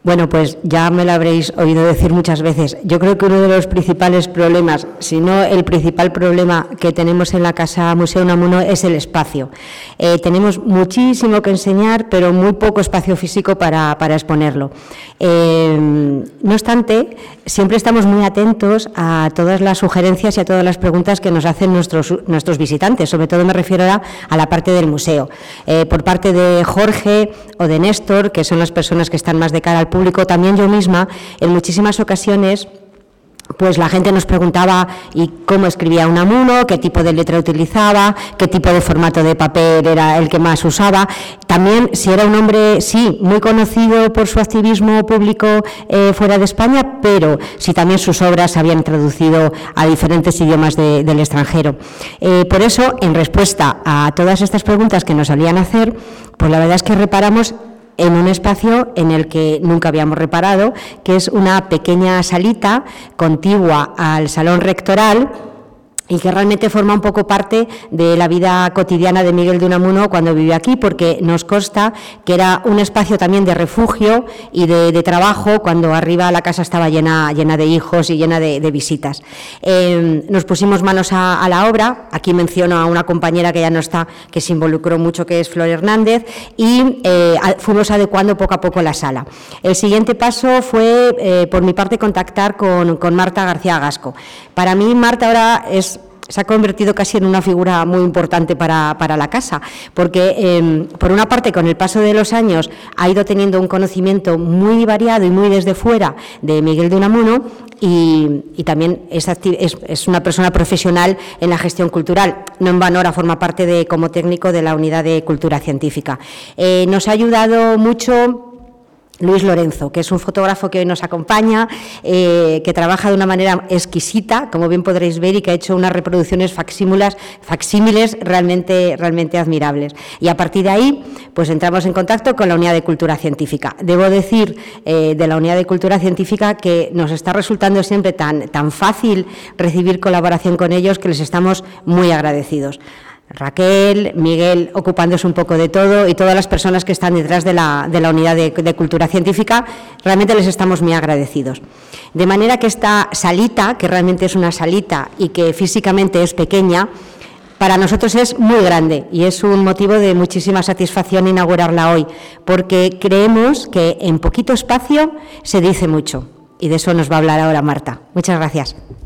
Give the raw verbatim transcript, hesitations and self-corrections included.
Bueno, pues ya me lo habréis oído decir muchas veces. Yo creo que uno de los principales problemas, si no el principal problema que tenemos en la Casa Museo Unamuno es el espacio. Eh, tenemos muchísimo que enseñar, pero muy poco espacio físico para, para exponerlo. Eh, no obstante, siempre estamos muy atentos a todas las sugerencias y a todas las preguntas que nos hacen nuestros, nuestros visitantes. Sobre todo me refiero ahora a la parte del museo. Eh, por parte de Jorge o de Néstor, que son las personas que están más de cara al público, también yo misma, en muchísimas ocasiones, pues la gente nos preguntaba y cómo escribía Unamuno, qué tipo de letra utilizaba, qué tipo de formato de papel era el que más usaba. También si era un hombre, sí, muy conocido por su activismo público eh, fuera de España, pero si también sus obras se habían traducido a diferentes idiomas de, del extranjero. Eh, por eso, en respuesta a todas estas preguntas que nos solían hacer, pues la verdad es que reparamos en un espacio en el que nunca habíamos reparado, que es una pequeña salita contigua al salón rectoral y que realmente forma un poco parte de la vida cotidiana de Miguel de Unamuno cuando vivió aquí, porque nos consta que era un espacio también de refugio y de, de trabajo cuando arriba la casa estaba llena, llena de hijos y llena de, de visitas. Eh, nos pusimos manos a, a la obra, aquí menciono a una compañera que ya no está, que se involucró mucho, que es Flor Hernández, y eh, fuimos adecuando poco a poco la sala. El siguiente paso fue, eh, por mi parte, contactar con, con Marta García Gasco. Para mí, Marta ahora es se ha convertido casi en una figura muy importante para, para la casa, porque eh, por una parte con el paso de los años ha ido teniendo un conocimiento muy variado y muy desde fuera de Miguel de Unamuno y, y también es, es, es una persona profesional en la gestión cultural. No en vano ahora forma parte de, como técnico de la Unidad de Cultura Científica. Eh, nos ha ayudado mucho Luis Lorenzo, que es un fotógrafo que hoy nos acompaña, eh, que trabaja de una manera exquisita, como bien podréis ver, y que ha hecho unas reproducciones facsímiles, facsímiles realmente, realmente admirables. Y a partir de ahí, pues entramos en contacto con la Unidad de Cultura Científica. Debo decir eh, de la Unidad de Cultura Científica que nos está resultando siempre tan, tan fácil recibir colaboración con ellos que les estamos muy agradecidos. Raquel, Miguel, ocupándose un poco de todo y todas las personas que están detrás de la, de la Unidad de, de Cultura Científica, realmente les estamos muy agradecidos. De manera que esta salita, que realmente es una salita y que físicamente es pequeña, para nosotros es muy grande y es un motivo de muchísima satisfacción inaugurarla hoy, porque creemos que en poquito espacio se dice mucho y de eso nos va a hablar ahora Marta. Muchas gracias.